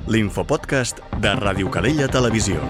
l'infopodcast de Ràdio Calella Televisió.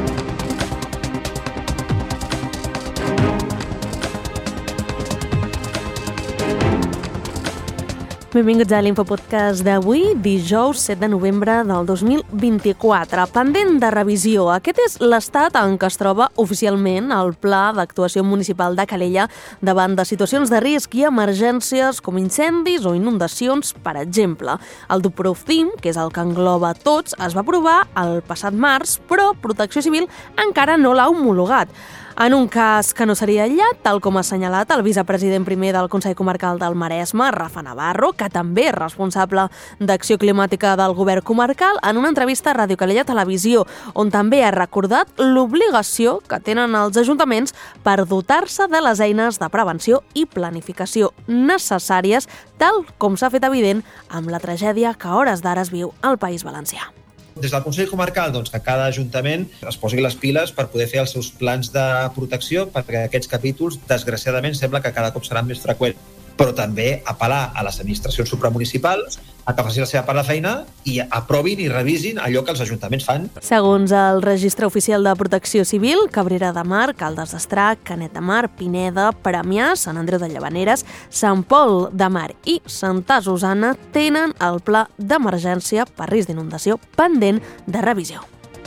Benvinguts a l'Infopodcast d'avui, dijous 7 de novembre del 2024. Pendent de revisió, aquest és l'estat en què es troba oficialment el Pla d'Actuació Municipal de Calella davant de situacions de risc i emergències com incendis o inundacions, per exemple. El Duprofim, que és el que engloba tots, es va aprovar el passat març, però Protecció Civil encara no l'ha homologat. En un cas que no seria aïllat, tal com ha assenyalat el vicepresident primer del Consell Comarcal del Maresme, Rafa Navarro, que també és responsable d'Acció Climàtica del Govern Comarcal, en una entrevista a Ràdio Calella Televisió, on també ha recordat l'obligació que tenen els ajuntaments per dotar-se de les eines de prevenció i planificació necessàries, tal com s'ha fet evident amb la tragèdia que a hores d'ara es viu al País Valencià. Des del Consell Comarcal, que cada ajuntament es posi les piles per poder fer els seus plans de protecció, perquè aquests capítols, desgraciadament, sembla que cada cop seran més freqüents. Però també apel·lar a les administracions supramunicipals a que facin la seva part de feina i aprovin i revisin allò que els ajuntaments fan. Segons el Registre Oficial de Protecció Civil, Cabrera de Mar, Caldes d'Estrac, Canet de Mar, Pineda, Premià, Sant Andreu de Llavaneres, Sant Pol de Mar i Santa Susanna tenen el pla d'emergència per risc d'inundació pendent de revisió.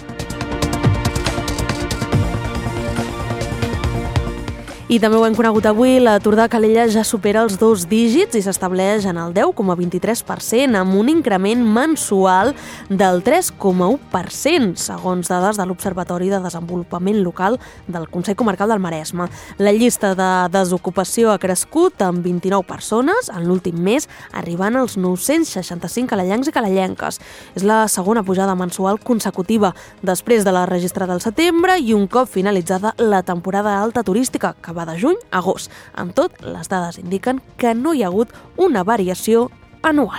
I també ho hem conegut avui, l'atur de Calella ja supera els 2 dígits i s'estableix en el 10,23%, amb un increment mensual del 3,1%, segons dades de l'Observatori de Desenvolupament Local del Consell Comarcal del Maresme. La llista de desocupació ha crescut amb 29 persones en l'últim mes, arribant als 965 calellencs i calellenques. És la segona pujada mensual consecutiva, després de la registrada al setembre i un cop finalitzada la temporada alta turística, que va de juny a agost. Amb tot, les dades indiquen que no hi ha hagut una variació anual.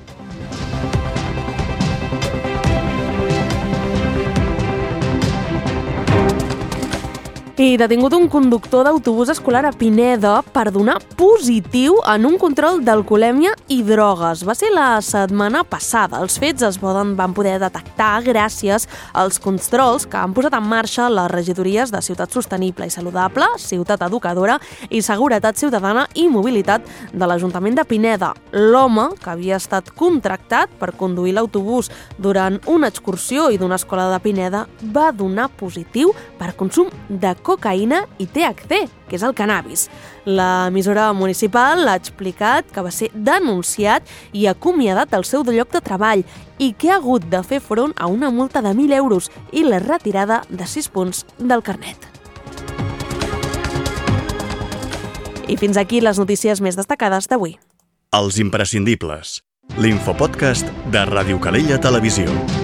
I detingut un conductor d'autobús escolar a Pineda per donar positiu en un control d'alcoholèmia i drogues. Va ser la setmana passada. Els fets es van poder detectar gràcies als controls que han posat en marxa les regidories de Ciutat Sostenible i Saludable, Ciutat Educadora i Seguretat Ciutadana i Mobilitat de l'Ajuntament de Pineda. L'home, que havia estat contractat per conduir l'autobús durant una excursió i d'una escola de Pineda, va donar positiu per consum de cocaïna i THC, que és el cannabis. L'emissora municipal ha explicat que va ser denunciat i acomiadat del seu lloc de treball i que ha hagut de fer front a una multa de 1.000 euros i la retirada de 6 punts del carnet. I fins aquí les notícies més destacades d'avui. Els imprescindibles. L'infopodcast de Ràdio Calella Televisió.